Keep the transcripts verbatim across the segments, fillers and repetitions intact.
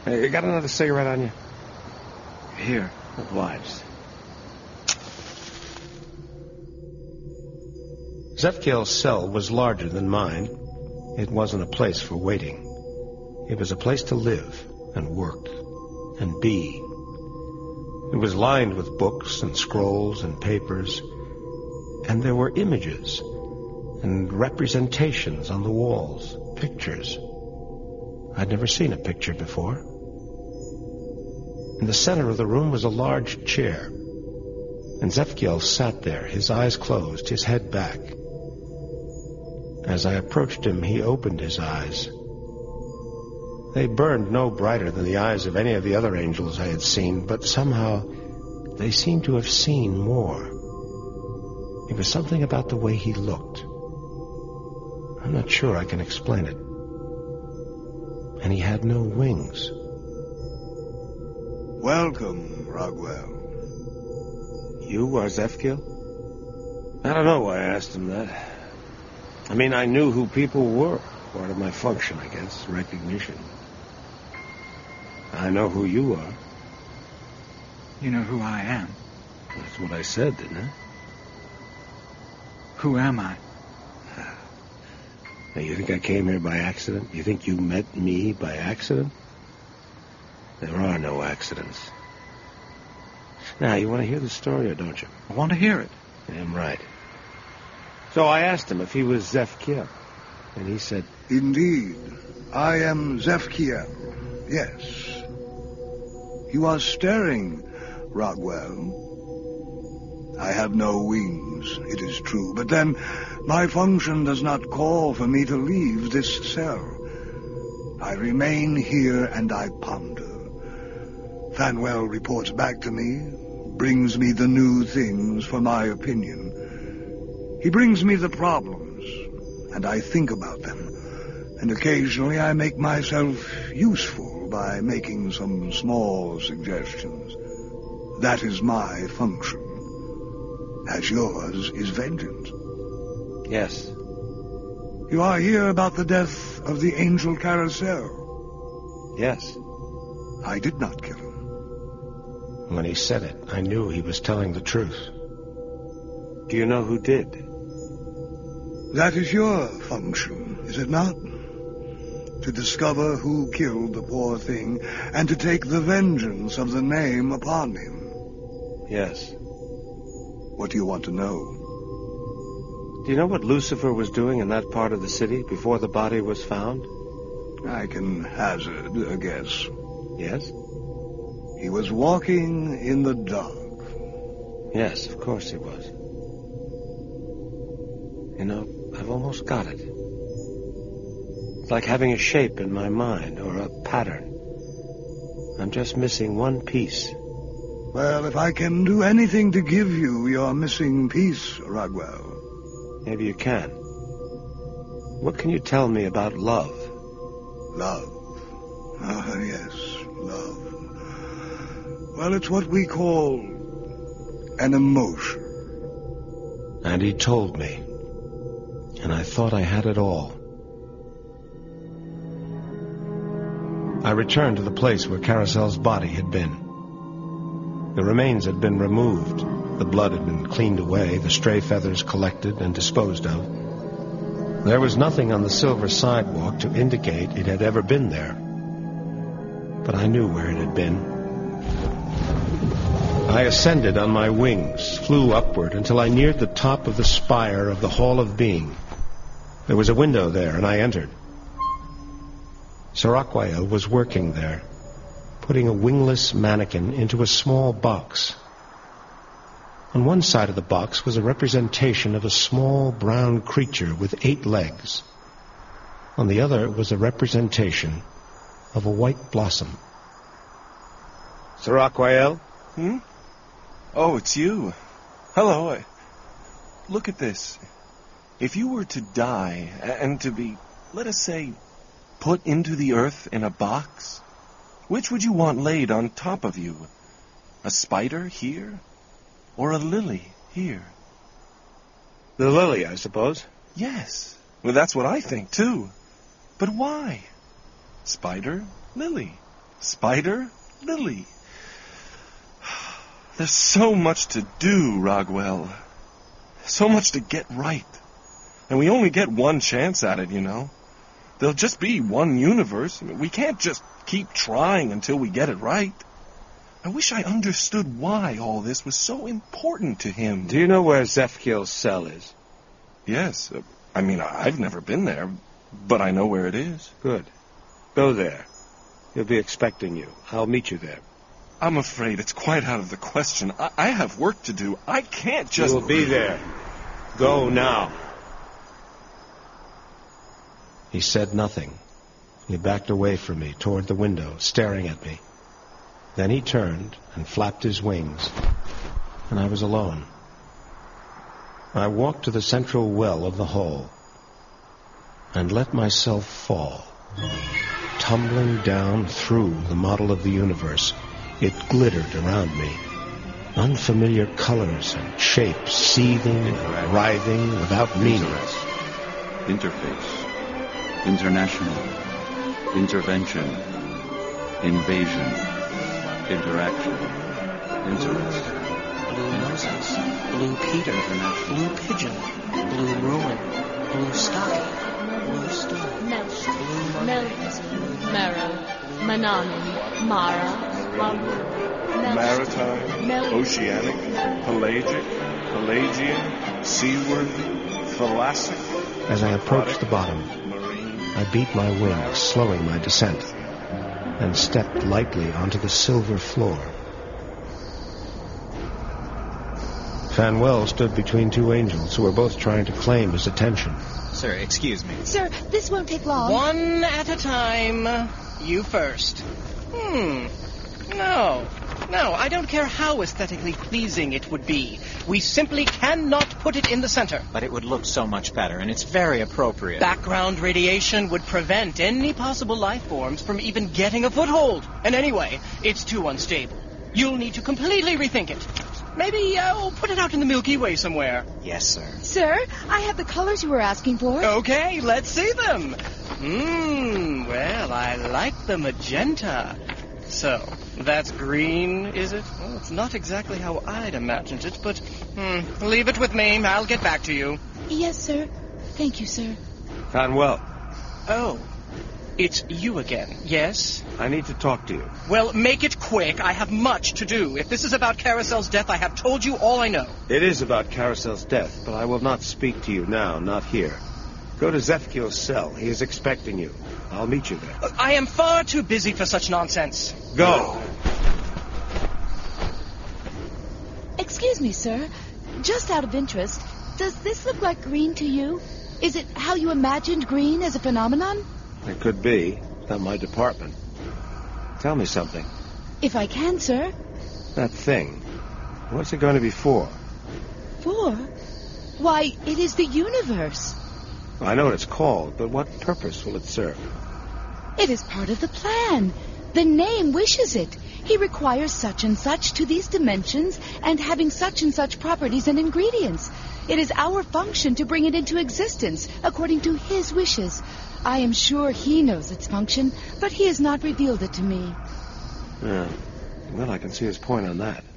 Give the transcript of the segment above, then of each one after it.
Hey, you got another cigarette on you? Here. Obliged. Zefkiel's cell was larger than mine. It wasn't a place for waiting. It was a place to live and work and be. It was lined with books and scrolls and papers, and there were images and representations on the walls, pictures. I'd never seen a picture before. In the center of the room was a large chair, and Zefkiel sat there, his eyes closed, his head back. As I approached him, he opened his eyes. They burned no brighter than the eyes of any of the other angels I had seen, but somehow they seemed to have seen more. It was something about the way he looked. I'm not sure I can explain it. And he had no wings. Welcome, Rogwell. You are Zefkiel? I don't know why I asked him that. I mean, I knew who people were. Part of my function, I guess. Recognition. I know who you are. You know who I am? That's what I said, didn't I? Who am I? Now, you think I came here by accident? You think you met me by accident? There are no accidents. Now, you want to hear the story, or don't you? I want to hear it. Damn right. So I asked him if he was Zefkiel, and he said, Indeed, I am Zefkiel, yes. You are staring, Rogwell. I have no wings, it is true, but then my function does not call for me to leave this cell. I remain here and I ponder. Fanwell reports back to me, brings me the new things for my opinion. He brings me the problems, and I think about them. And occasionally I make myself useful by making some small suggestions. That is my function. As yours is vengeance. Yes. You are here about the death of the Angel Carousel. Yes. I did not kill him. When he said it, I knew he was telling the truth. Do you know who did? That is your function, is it not? To discover who killed the poor thing, and to take the vengeance of the name upon him. Yes. What do you want to know? Do you know what Lucifer was doing in that part of the city before the body was found? I can hazard a guess. Yes? He was walking in the dark. Yes, of course he was. You know, I've almost got it. It's like having a shape in my mind, or a pattern. I'm just missing one piece. Well, if I can do anything to give you your missing piece, Rogwell. Maybe you can. What can you tell me about love? Love. Ah, yes, love. Well, it's what we call an emotion. And he told me. And I thought I had it all. I returned to the place where Carousel's body had been. The remains had been removed. The blood had been cleaned away, the stray feathers collected and disposed of. There was nothing on the silver sidewalk to indicate it had ever been there. But I knew where it had been. I ascended on my wings, flew upward until I neared the top of the spire of the Hall of Being. There was a window there, and I entered. Saraquael was working there, putting a wingless mannequin into a small box. On one side of the box was a representation of a small brown creature with eight legs. On the other was a representation of a white blossom. Saraquael? Hmm? Oh, it's you. Hello. I... Look at this. If you were to die and to be, let us say, put into the earth in a box, which would you want laid on top of you? A spider here? Or a lily here? The lily, I suppose. Yes. Well, that's what I think, too. But why? Spider, lily. Spider? Lily? There's so much to do, Rogwell. So much to get right. And we only get one chance at it, you know. There'll just be one universe. I mean, we can't just keep trying until we get it right. I wish I understood why all this was so important to him. Do you know where Zefkiel's cell is? Yes. Uh, I mean, I've never been there, but I know where it is. Good. Go there. He'll be expecting you. I'll meet you there. I'm afraid it's quite out of the question. I, I have work to do. I can't just... You will be there. Go now. He said nothing. He backed away from me, toward the window, staring at me. Then he turned and flapped his wings, and I was alone. I walked to the central well of the hall and let myself fall, tumbling down through the model of the universe. It glittered around me. Unfamiliar colors and shapes, seething and writhing without meaning. Interface. International. Intervention. Invasion. Interaction. Interest. Blue noses. Blue Peter. Blue pigeon. Blue ruin. Blue sky. Blue stone. Melch. Melt. Marrow. Mananin. Mara. Maritime, Mel- oceanic, pelagic, Pelagian, seaworthy, thalassic. As I approached the bottom, marine. I beat my wings, slowing my descent, and stepped lightly onto the silver floor. Fanwell stood between two angels who were both trying to claim his attention. Sir, excuse me. Sir, this won't take long. One at a time. You first. Hmm. No. No, I don't care how aesthetically pleasing it would be. We simply cannot put it in the center. But it would look so much better, and it's very appropriate. Background radiation would prevent any possible life forms from even getting a foothold. And anyway, it's too unstable. You'll need to completely rethink it. Maybe uh, we'll put it out in the Milky Way somewhere. Yes, sir. Sir, I have the colors you were asking for. Okay, let's see them. Hmm, well, I like the magenta. So, that's green, is it? Well, it's not exactly how I'd imagined it, but hmm, leave it with me. I'll get back to you. Yes, sir. Thank you, sir. Fanwell, Oh, it's you again, yes? I need to talk to you. Well, make it quick. I have much to do. If this is about Carousel's death, I have told you all I know. It is about Carousel's death, but I will not speak to you now, not here. Go to Zefkiel's cell. He is expecting you. I'll meet you there. I am far too busy for such nonsense. Go! Excuse me, sir. Just out of interest, does this look like green to you? Is it how you imagined green as a phenomenon? It could be. It's not my department. Tell me something. If I can, sir. That thing. What's it going to be for? For? Why, it is the universe. I know what it's called, but what purpose will it serve? It is part of the plan. The name wishes it. He requires such and such to these dimensions and having such and such properties and ingredients. It is our function to bring it into existence according to his wishes. I am sure he knows its function, but he has not revealed it to me. Yeah. Well, I can see his point on that.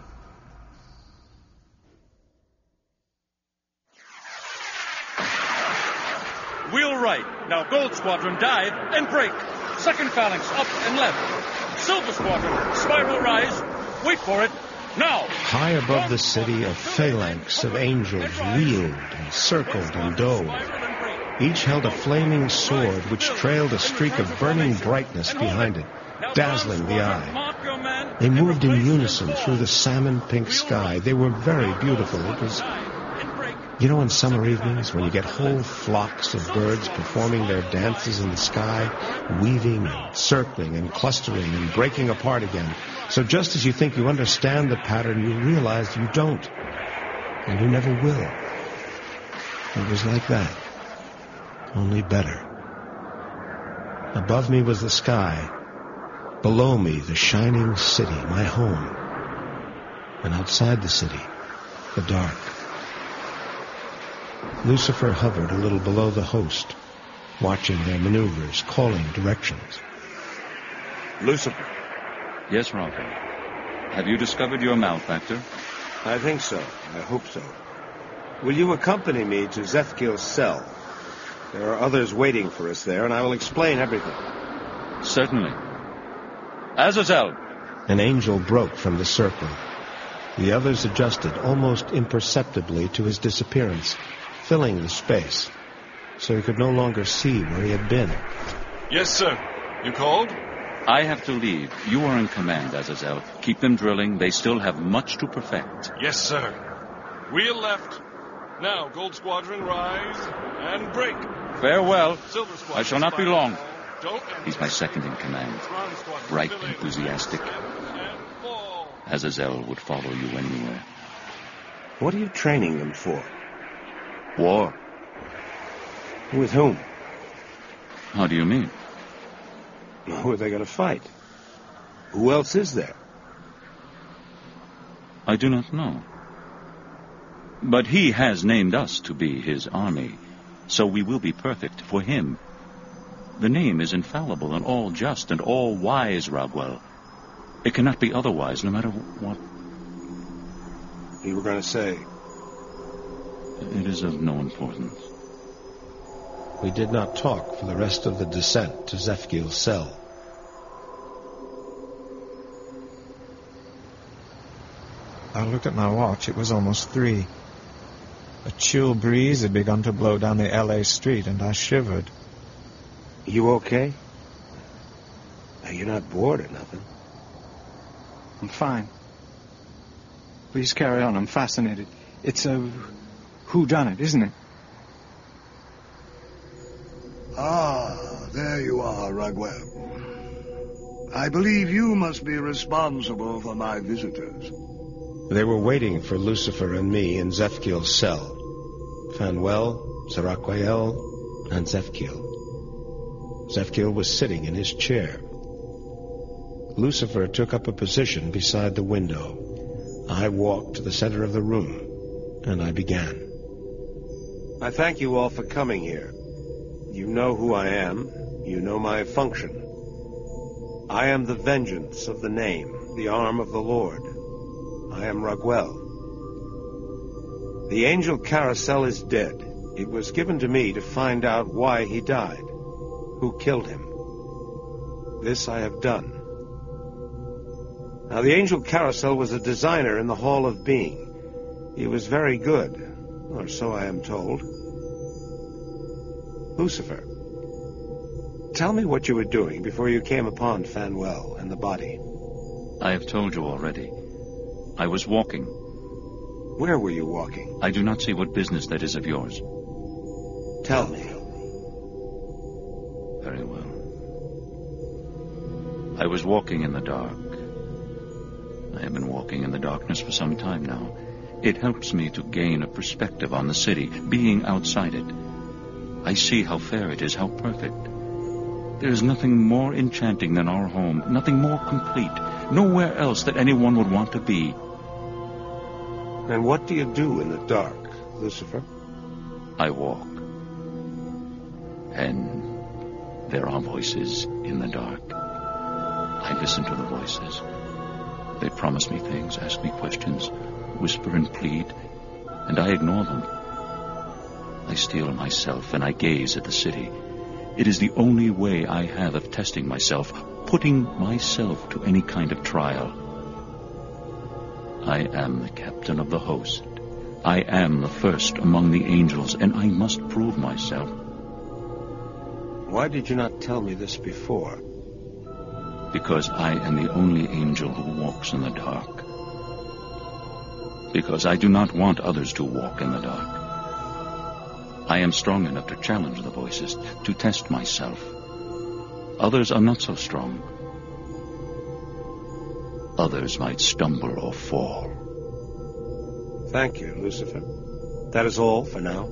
Wheel right. Now Gold Squadron dive and break. Second phalanx up and left. Silver Squadron spiral rise. Wait for it. Now. High above the city, a phalanx of angels wheeled and circled and dove. Each held a flaming sword which trailed a streak of burning brightness behind it, dazzling the eye. They moved in unison through the salmon-pink sky. They were very beautiful. It was... You know, on summer evenings, when you get whole flocks of birds performing their dances in the sky, weaving and circling and clustering and breaking apart again. So just as you think you understand the pattern, you realize you don't. And you never will. It was like that. Only better. Above me was the sky. Below me, the shining city, my home. And outside the city, the dark. Lucifer hovered a little below the host, watching their maneuvers, calling directions. Lucifer. Yes, Rocco. Have you discovered your malefactor? I think so. I hope so. Will you accompany me to Zethkiel's cell? There are others waiting for us there, and I will explain everything. Certainly. Azazel! An angel broke from the circle. The others adjusted almost imperceptibly to his disappearance, filling the space, so he could no longer see where he had been. Yes, sir. You called? I have to leave. You are in command, Azazel. Keep them drilling. They still have much to perfect. Yes, sir. Wheel left. Now, Gold Squadron, rise and break. Farewell. Silver Squadron, I shall not be long. Don't He's my second in command. Bright, enthusiastic. Azazel would follow you anywhere. What are you training them for? War. With whom? How do you mean? Who are they going to fight? Who else is there? I do not know. But he has named us to be his army, so we will be perfect for him. The name is infallible and all just and all wise, Rogwell. It cannot be otherwise, no matter what. You were going to say? It is of no importance. We did not talk for the rest of the descent to Zethkiel's cell. I looked at my watch. It was almost three. A chill breeze had begun to blow down the L A street, and I shivered. You okay? You're not bored or nothing. I'm fine. Please carry on. I'm fascinated. It's a whodunit, isn't it? Ah, there you are, Rugwell. I believe you must be responsible for my visitors. They were waiting for Lucifer and me in Zethkiel's cell. Fanuel, Seraquiel, and Zethkiel. Zethkiel was sitting in his chair. Lucifer took up a position beside the window. I walked to the center of the room, and I began. I thank you all for coming here. You know who I am. You know my function. I am the vengeance of the name, the arm of the Lord. I am Rugwell. The angel Carousel is dead. It was given to me to find out why he died, who killed him. This I have done. Now, the angel Carousel was a designer in the Hall of Being. He was very good, or so I am told. Lucifer, tell me what you were doing before you came upon Fanuel and the body. I have told you already. I was walking. Where were you walking? I do not see what business that is of yours. Tell me. Very well. I was walking in the dark. I have been walking in the darkness for some time now. It helps me to gain a perspective on the city, being outside it. I see how fair it is, how perfect. There is nothing more enchanting than our home, nothing more complete, nowhere else that anyone would want to be. And what do you do in the dark, Lucifer? I walk. And there are voices in the dark. I listen to the voices. They promise me things, ask me questions, whisper and plead, and I ignore them. I steel myself and I gaze at the city. It is the only way I have of testing myself, putting myself to any kind of trial. I am the captain of the host. I am the first among the angels, and I must prove myself. Why did you not tell me this before? Because I am the only angel who walks in the dark. Because I do not want others to walk in the dark. I am strong enough to challenge the voices, to test myself. Others are not so strong. Others might stumble or fall. Thank you, Lucifer. That is all for now.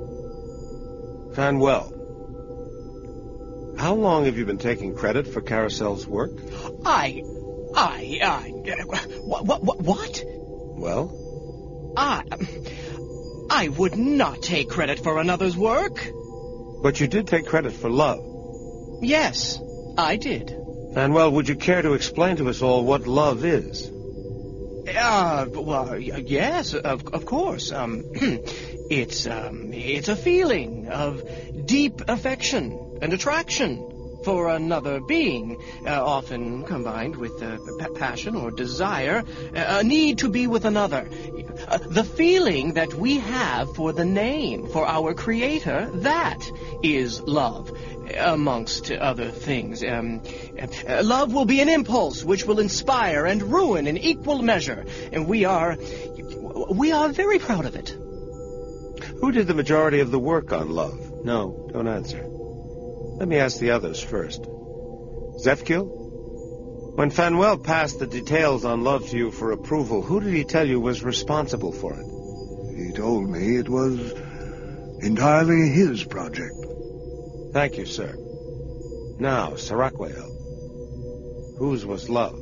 Fanuel, how long have you been taking credit for Carousel's work? I... I... I... What? What? What? Well? I... I would not take credit for another's work. But you did take credit for love. Yes, I did. Manuel, would you care to explain to us all what love is? Uh, well, y- yes, of, of course. Um, it's, um, it's a feeling of deep affection and attraction for another being, uh, often combined with uh, p- passion or desire, uh, a need to be with another. Uh, the feeling that we have for the name, for our Creator, that is love, amongst other things. Um, uh, love will be an impulse which will inspire and ruin in equal measure, and we are, we are very proud of it. Who did the majority of the work on love? No, don't answer. Let me ask the others first. Zefkil? When Fanuel passed the details on love to you for approval, who did he tell you was responsible for it? He told me it was entirely his project. Thank you, sir. Now, Saraquael. Whose was love?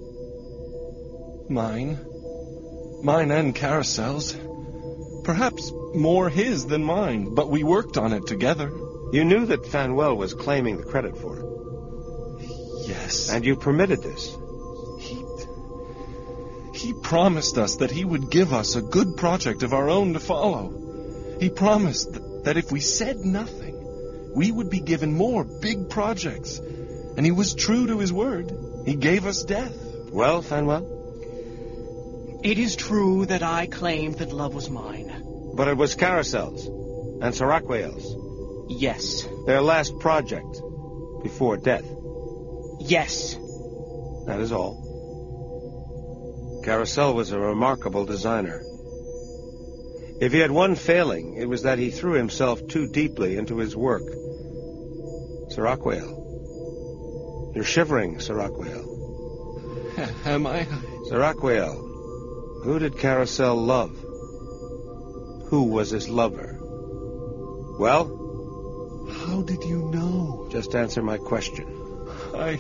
Mine. Mine and Caracel's. Perhaps more his than mine, but we worked on it together. You knew that Fanuel was claiming the credit for it. Yes. And you permitted this. He... He promised us that he would give us a good project of our own to follow. He promised th- that if we said nothing, we would be given more big projects. And he was true to his word. He gave us death. Well, Fanuel? It is true that I claimed that love was mine. But it was Caracel's and Saraquael's. Yes. Their last project before death. Yes. That is all. Caracel was a remarkable designer. If he had one failing, it was that he threw himself too deeply into his work. Saraquael. You're shivering, Saraquael. Am I? Saraquael. Who did Caracel love? Who was his lover? Well? How did you know? Just answer my question. I...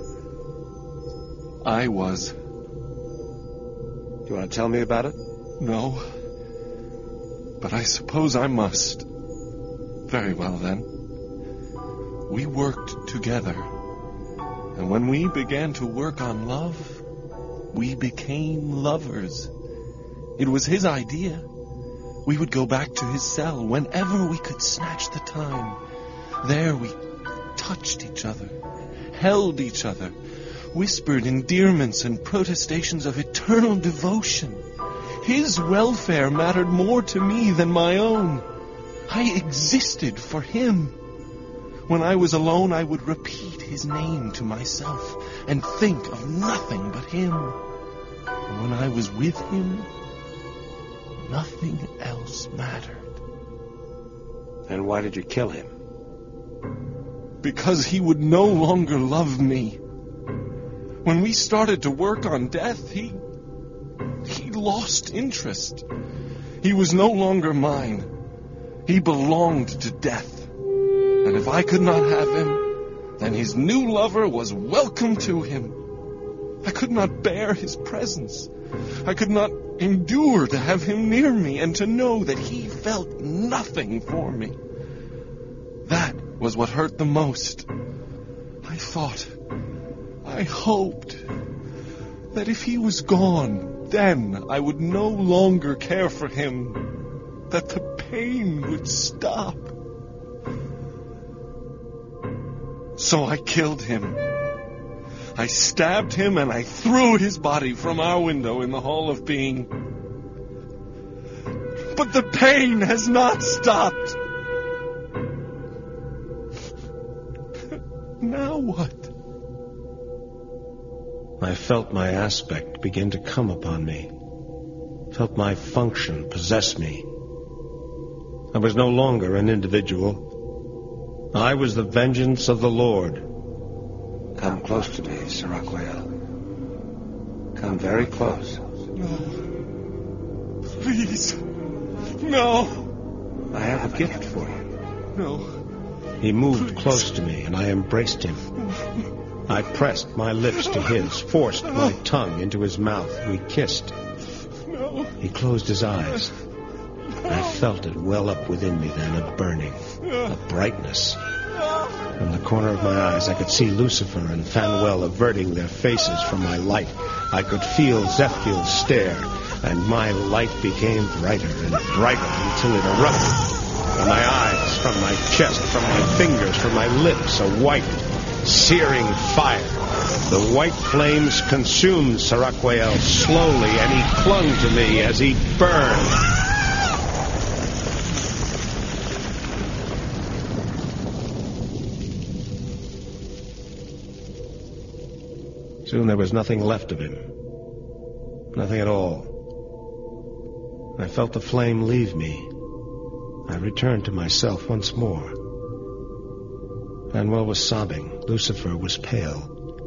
I was. Do you want to tell me about it? No. But I suppose I must. Very well, then. We worked together. And when we began to work on love, we became lovers. It was his idea. We would go back to his cell whenever we could snatch the time. There we touched each other, held each other, whispered endearments and protestations of eternal devotion. His welfare mattered more to me than my own. I existed for him. When I was alone, I would repeat his name to myself and think of nothing but him. And when I was with him, nothing else mattered. And why did you kill him? Because he would no longer love me. When we started to work on death, he... he lost interest. He was no longer mine. He belonged to death. And if I could not have him, then his new lover was welcome to him. I could not bear his presence. I could not endure to have him near me and to know that he felt nothing for me. That was what hurt the most. I thought, I hoped that if he was gone, then I would no longer care for him, that the pain would stop. So I killed him. I stabbed him and I threw his body from our window in the Hall of Being. But the pain has not stopped. Now what? I felt my aspect begin to come upon me. Felt my function possess me. I was no longer an individual. I was the vengeance of the Lord. Come close to me, Saraquael. Come very close. No. Please. No. I have a gift for you. No. He moved close to me, and I embraced him. I pressed my lips to his, forced my tongue into his mouth. We kissed. No. He closed his eyes. I felt it well up within me then, a burning, a brightness. From the corner of my eyes, I could see Lucifer and Fanuel averting their faces from my light. I could feel Zephiel stare, and my light became brighter and brighter until it erupted. From my eyes, from my chest, from my fingers, from my lips, a white, searing fire. The white flames consumed Saraquael slowly, and he clung to me as he burned. Soon there was nothing left of him. Nothing at all. I felt the flame leave me. I returned to myself once more. Fanuel was sobbing. Lucifer was pale.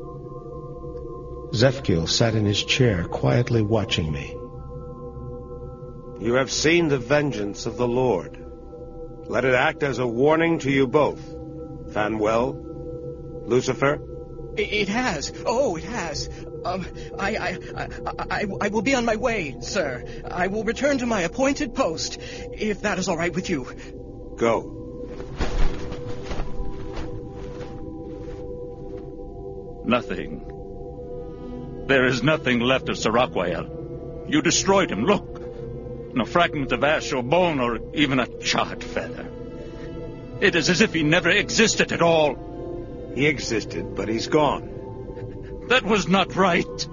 Zephiel sat in his chair, quietly watching me. You have seen the vengeance of the Lord. Let it act as a warning to you both. Fanuel, Lucifer. It has. Oh, it has. Um, I, I, I, I, I will be on my way, sir. I will return to my appointed post, if that is all right with you. Go. Nothing. There is nothing left of Saraquael. You destroyed him. Look. No fragment of ash or bone or even a charred feather. It is as if he never existed at all. He existed, but he's gone. That was not right.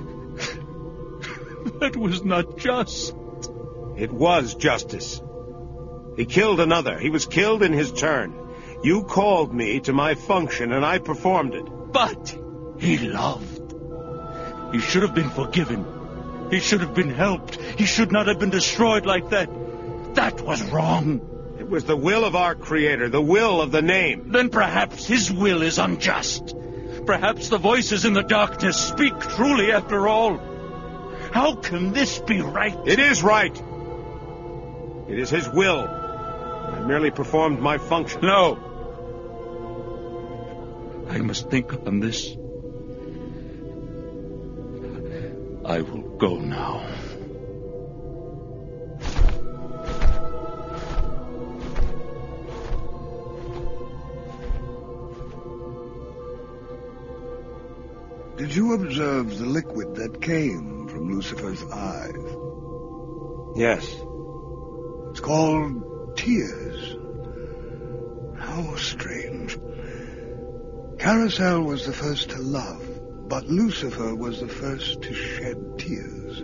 That was not just. It was justice. He killed another. He was killed in his turn. You called me to my function, and I performed it. But he loved. He should have been forgiven. He should have been helped. He should not have been destroyed like that. That was wrong. It was the will of our Creator, the will of the name. Then perhaps his will is unjust. Perhaps the voices in the darkness speak truly after all. How can this be right? It is right. It is his will. I merely performed my function. No. I must think on this. I will go now. Did you observe the liquid that came from Lucifer's eyes? Yes. It's called tears. How strange. Carousel was the first to love, but Lucifer was the first to shed tears.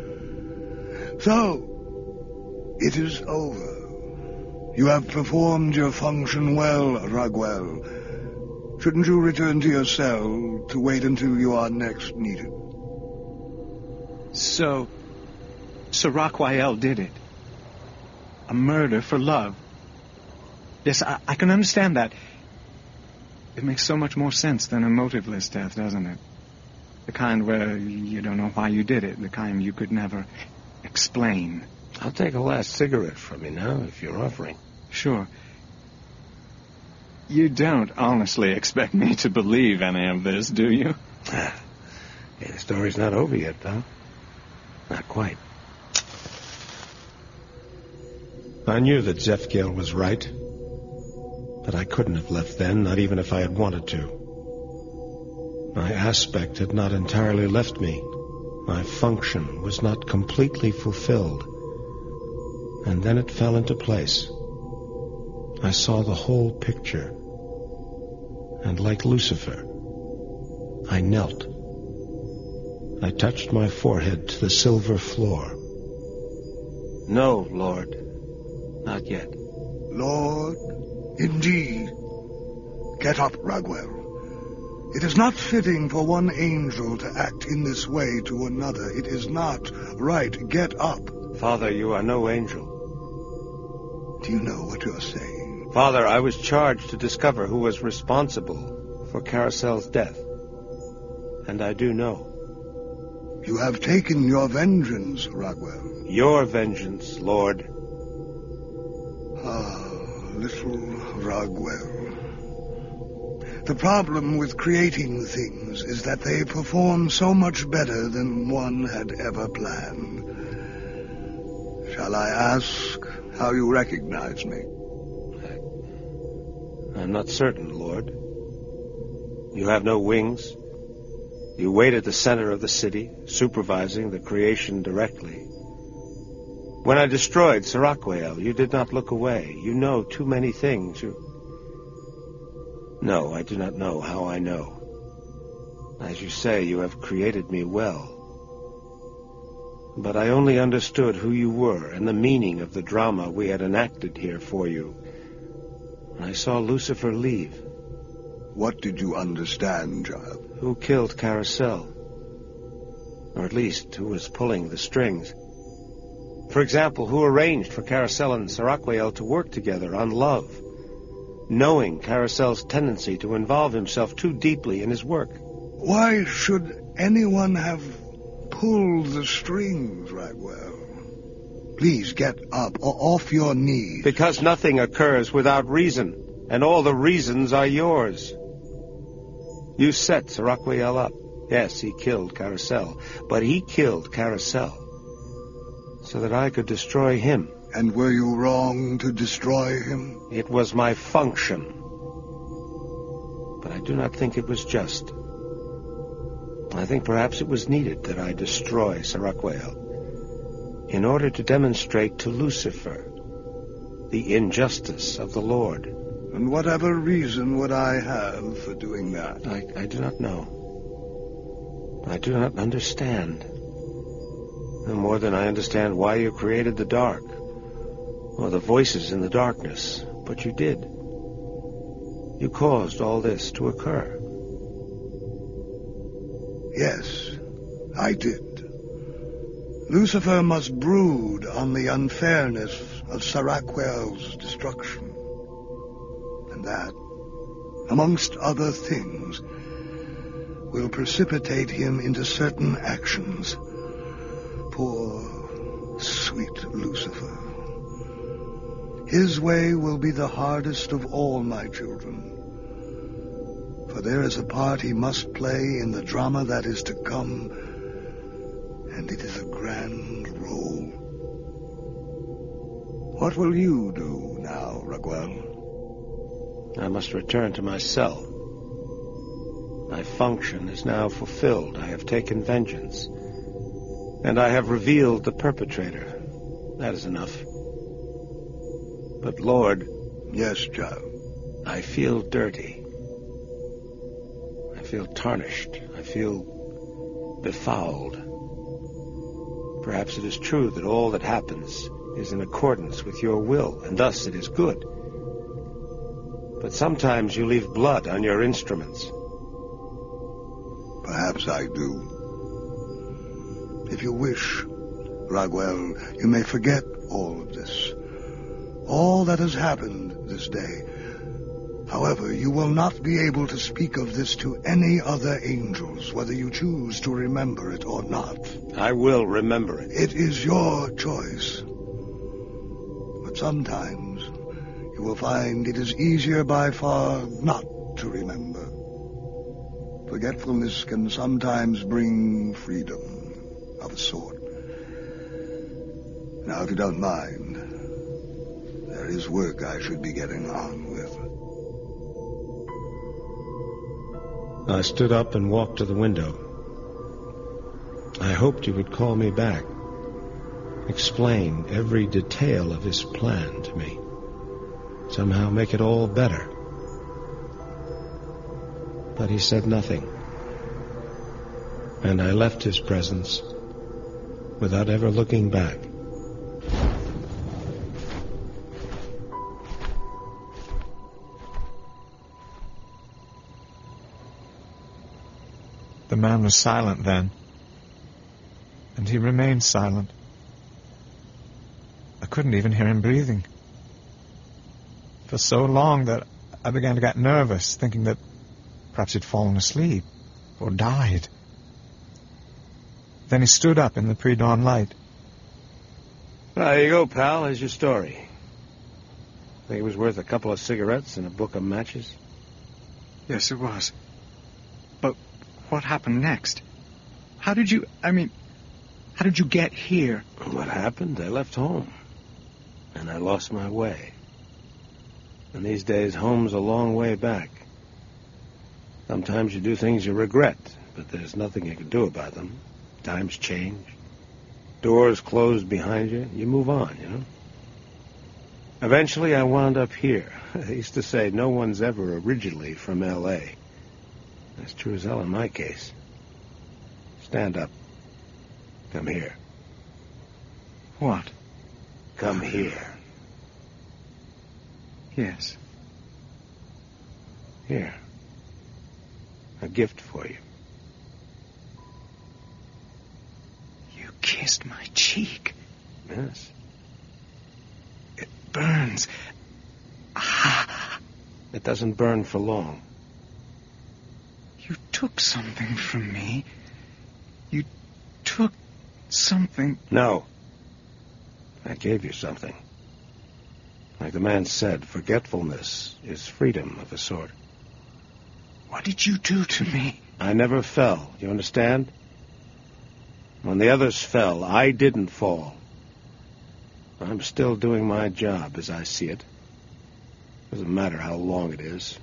So, it is over. You have performed your function well, Raguel. Shouldn't you return to your cell to wait until you are next needed? So, Saraquael did it. A murder for love. Yes, I, I can understand that. It makes so much more sense than a motiveless death, doesn't it? The kind where you don't know why you did it. The kind you could never explain. I'll take a last cigarette from you now, if you're offering. Sure. You don't honestly expect me to believe any of this, do you? Hey, the story's not over yet, pal. Not quite. I knew that Zephiel was right. But I couldn't have left then, not even if I had wanted to. My aspect had not entirely left me. My function was not completely fulfilled. And then it fell into place. I saw the whole picture. And like Lucifer, I knelt. I touched my forehead to the silver floor. No, Lord, not yet. Lord, indeed. Get up, Raguel. It is not fitting for one angel to act in this way to another. It is not right. Get up. Father, you are no angel. Do you know what you're saying? Father, I was charged to discover who was responsible for Carousel's death. And I do know. You have taken your vengeance, Raguel. Your vengeance, Lord. Ah, little Raguel. The problem with creating things is that they perform so much better than one had ever planned. Shall I ask how you recognize me? I'm not certain, Lord. You have no wings. You wait at the center of the city, supervising the creation directly. When I destroyed Serakweel, you did not look away. You know too many things. You... No, I do not know how I know. As you say, you have created me well. But I only understood who you were and the meaning of the drama we had enacted here for you when I saw Lucifer leave. What did you understand, child? Who killed Carousel? Or at least, who was pulling the strings? For example, who arranged for Carousel and Serakweel to work together on love, knowing Carousel's tendency to involve himself too deeply in his work? Why should anyone have pulled the strings, Ragwell? Please get up, or off your knees. Because nothing occurs without reason, and all the reasons are yours. You set Serakweel up. Yes, he killed Carousel, but he killed Carousel so that I could destroy him. And were you wrong to destroy him? It was my function. But I do not think it was just. I think perhaps it was needed that I destroy Serakweel in order to demonstrate to Lucifer the injustice of the Lord. And whatever reason would I have for doing that? I, I do not know. I do not understand. No more than I understand why you created the dark, or the voices in the darkness. But you did. You caused all this to occur. Yes, I did. Lucifer must brood on the unfairness of Serakweel's destruction. And that, amongst other things, will precipitate him into certain actions. Poor, sweet Lucifer. His way will be the hardest of all my children. For there is a part he must play in the drama that is to come, and it is a grand role. What will you do now, Ragwell? I must return to my cell. My function is now fulfilled. I have taken vengeance. And I have revealed the perpetrator. That is enough. But, Lord... Yes, child? I feel dirty. I feel tarnished. I feel befouled. Perhaps it is true that all that happens is in accordance with your will, and thus it is good. But sometimes you leave blood on your instruments. Perhaps I do. If you wish, Ragwell, you may forget all of this. All that has happened this day. However, you will not be able to speak of this to any other angels, whether you choose to remember it or not. I will remember it. It is your choice. But sometimes you will find it is easier by far not to remember. Forgetfulness can sometimes bring freedom of a sort. Now, if you don't mind, there is work I should be getting on with. I stood up and walked to the window. I hoped you would call me back, explain every detail of his plan to me, somehow make it all better. But he said nothing, and I left his presence without ever looking back. The man was silent then, and he remained silent. I couldn't even hear him breathing. For so long that I began to get nervous, thinking that perhaps he'd fallen asleep or died. Then he stood up in the pre-dawn light. There you go, pal. Here's your story. Think it was worth a couple of cigarettes and a book of matches? Yes, it was. But what happened next? How did you... I mean, how did you get here? What happened? I left home. And I lost my way. And these days, home's a long way back. Sometimes you do things you regret, but there's nothing you can do about them. Times change. Doors close behind you. You move on, you know? Eventually, I wound up here. They used to say no one's ever originally from L A That's true as hell in my case. Stand up. Come here. What? Come here. Yes. Here. A gift for you. You kissed my cheek. Yes. It burns. Ah. It doesn't burn for long. You took something from me. You took something... No. I gave you something. Like the man said, forgetfulness is freedom of a sort. What did you do to me? I never fell, you understand? When the others fell, I didn't fall. I'm still doing my job as I see it. Doesn't matter how long it is.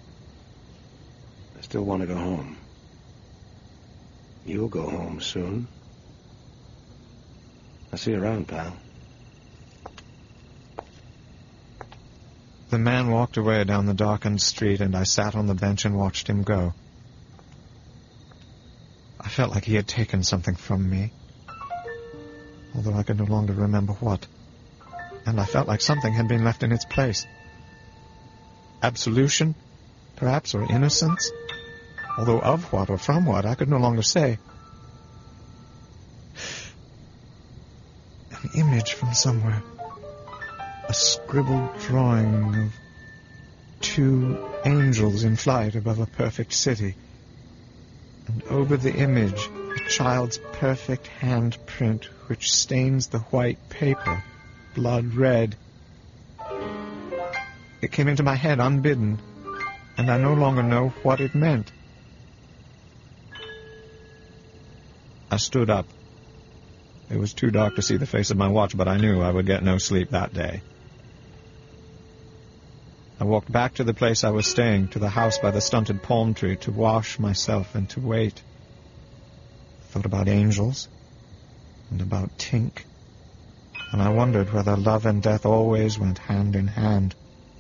I still want to go home. You'll go home soon. I'll see you around, pal. The man walked away down the darkened street, and I sat on the bench and watched him go. I felt like he had taken something from me, although I could no longer remember what. And I felt like something had been left in its place. Absolution, perhaps, or innocence, although of what or from what, I could no longer say. An image from somewhere. A scribbled drawing of two angels in flight above a perfect city. And over the image, a child's perfect handprint which stains the white paper blood red. It came into my head unbidden, and I no longer know what it meant. I stood up. It was too dark to see the face of my watch, but I knew I would get no sleep that day. I walked back to the place I was staying, to the house by the stunted palm tree, to wash myself and to wait. I thought about angels and about Tink, and I wondered whether love and death always went hand in hand.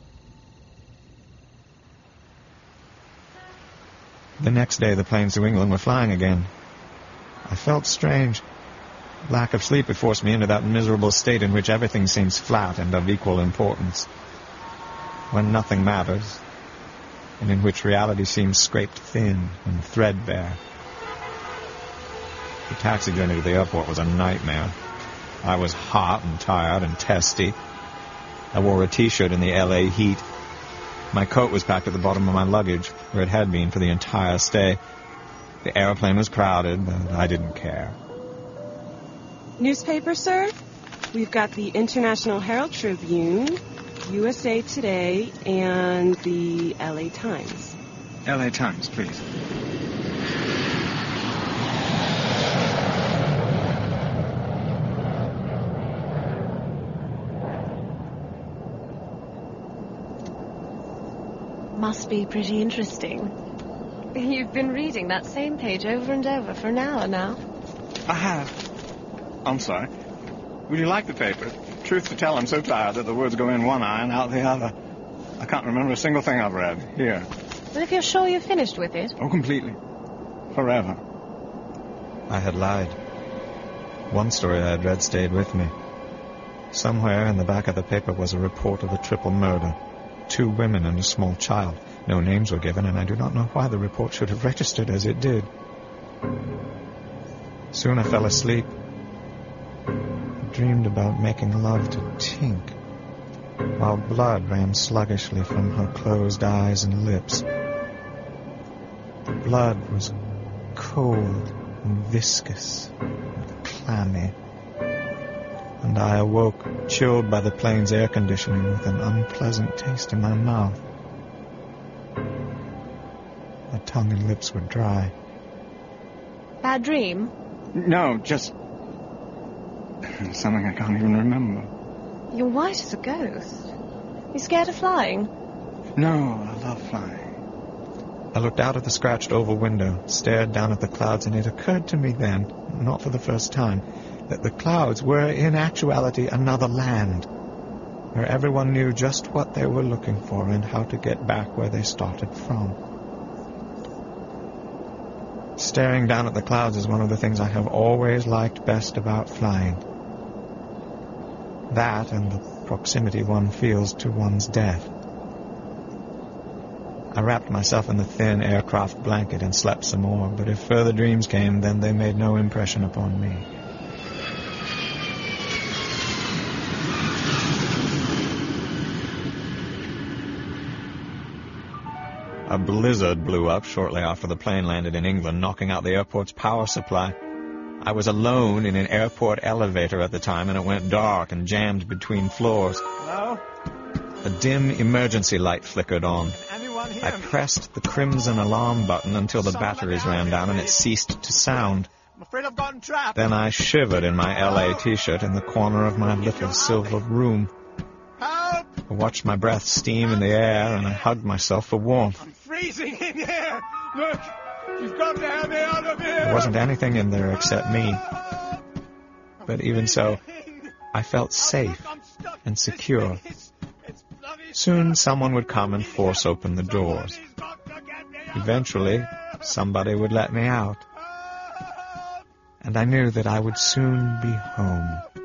The next day the planes to England were flying again. I felt strange. Lack of sleep had forced me into that miserable state in which everything seems flat and of equal importance, when nothing matters, and in which reality seems scraped thin and threadbare. The taxi journey to the airport was a nightmare. I was hot and tired and testy. I wore a T-shirt in the L A heat. My coat was packed at the bottom of my luggage, where it had been for the entire stay. The airplane was crowded, but I didn't care. Newspaper, sir? We've got the International Herald Tribune, U S A Today, and the L A Times. L A Times, please. Must be pretty interesting. You've been reading that same page over and over for an hour now. I have. I'm sorry. Would you like the paper? Truth to tell, I'm so tired that the words go in one eye and out the other. I can't remember a single thing I've read. Here. But if you're sure you're finished with it? Oh, completely. Forever. I had lied. One story I had read stayed with me. Somewhere in the back of the paper was a report of a triple murder. Two women and a small child. No names were given, and I do not know why the report should have registered as it did. Soon I fell asleep. I dreamed about making love to Tink, while blood ran sluggishly from her closed eyes and lips. The blood was cold and viscous and clammy, and I awoke chilled by the plane's air conditioning with an unpleasant taste in my mouth. My tongue and lips were dry. Bad dream? No, just something I can't even remember. You're white as a ghost. You scared of flying? No, I love flying. I looked out at the scratched oval window, stared down at the clouds, and it occurred to me then, not for the first time, that the clouds were in actuality another land, where everyone knew just what they were looking for and how to get back where they started from. Staring down at the clouds is one of the things I have always liked best about flying. That and the proximity one feels to one's death. I wrapped myself in the thin aircraft blanket and slept some more, but if further dreams came, then they made no impression upon me. A blizzard blew up shortly after the plane landed in England, knocking out the airport's power supply. I was alone in an airport elevator at the time, and it went dark and jammed between floors. Hello? A dim emergency light flickered on. I pressed the crimson alarm button until the batteries ran down and it ceased to sound. I'm afraid I've gotten trapped. Then I shivered in my L A t-shirt in the corner of my little silver room. Help! I watched my breath steam in the air and I hugged myself for warmth. I'm freezing in here! Look! You've got to have me out of here! There wasn't anything in there except me. But even so, I felt safe and secure. Soon someone would come and force open the doors. Eventually, somebody would let me out. And I knew that I would soon be home.